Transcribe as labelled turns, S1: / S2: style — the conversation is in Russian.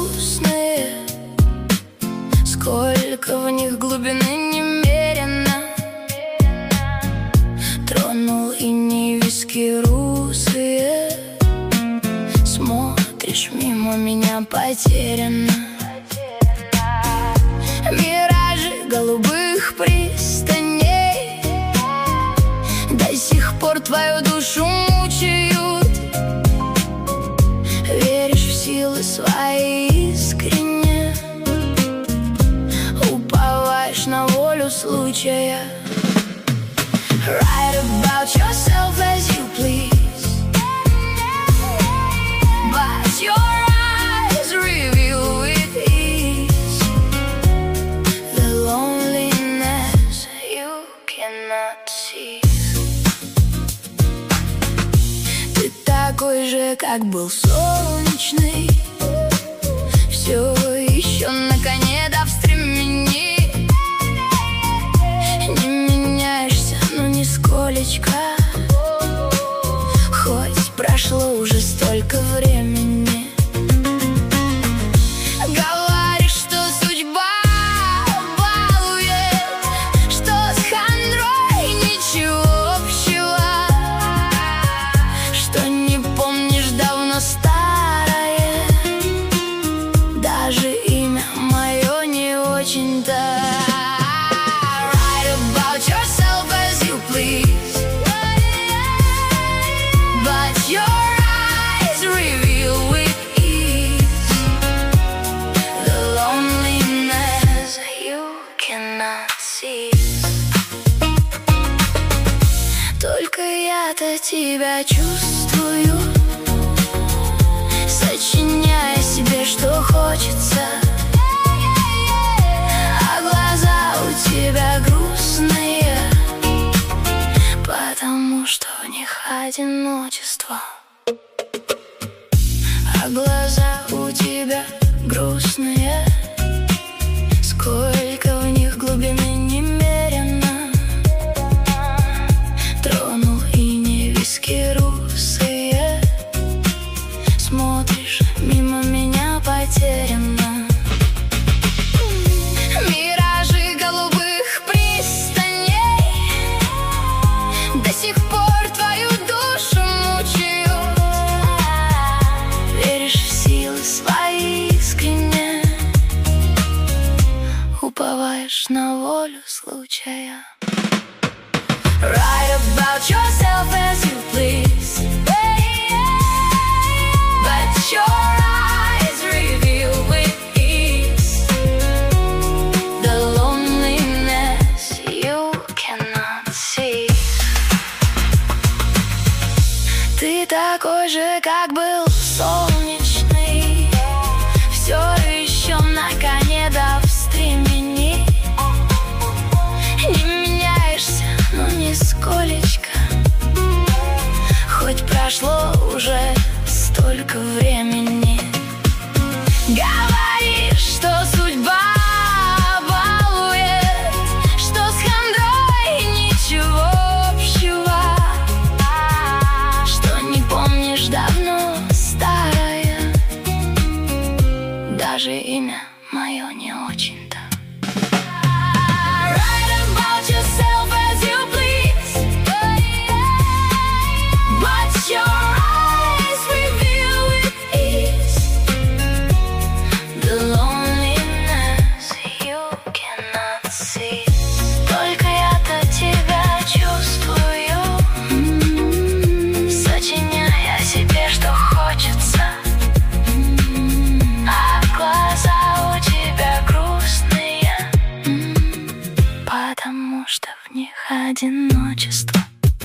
S1: грустные, сколько в них глубины немерено. Тронул иней виски русые, смотришь мимо меня потерянно. Миражи голубых пристаней до сих пор твою душу мучают. Веришь в силы свои искренне, уповаешь на волю случая. Write about yourself as you please, but your eyes reveal with ease the loneliness you cannot see. Ты такой же, как был солнечный, все еще на коне да в стремени. Не меняешься, но нисколечко, хоть прошло уже столько времени. Говоришь, что судьба балует, что с хандрой ничего общего, что не помнишь давно старое, даже имя мое не очень-то. Write about yourself as you please, but your eyes reveal with ease the loneliness you cannot see. Только я-то тебя чувствую, сочиняя себе, что хочется. А глаза у тебя грустные, потому что в них одиночество. А глаза у тебя грустные, сколько в них глубины немерено. Тронул иней виски русые, смотришь мимо меня потерянно. Миражи голубых пристаней до сих пор твою душу мучают. Веришь в силы свои искренне, уповаешь на волю случая. Write about yourself as you please, but your eyes reveal with ease the loneliness you cannot see. Ты такой же, как был солнечный, все еще на коне да в стремени. Не меняешься, но нисколечко, хоть прошло уже столько времени. Говоришь, что судьба балует, что с хандрой ничего общего, что не помнишь давно старое, даже имя мое не очень.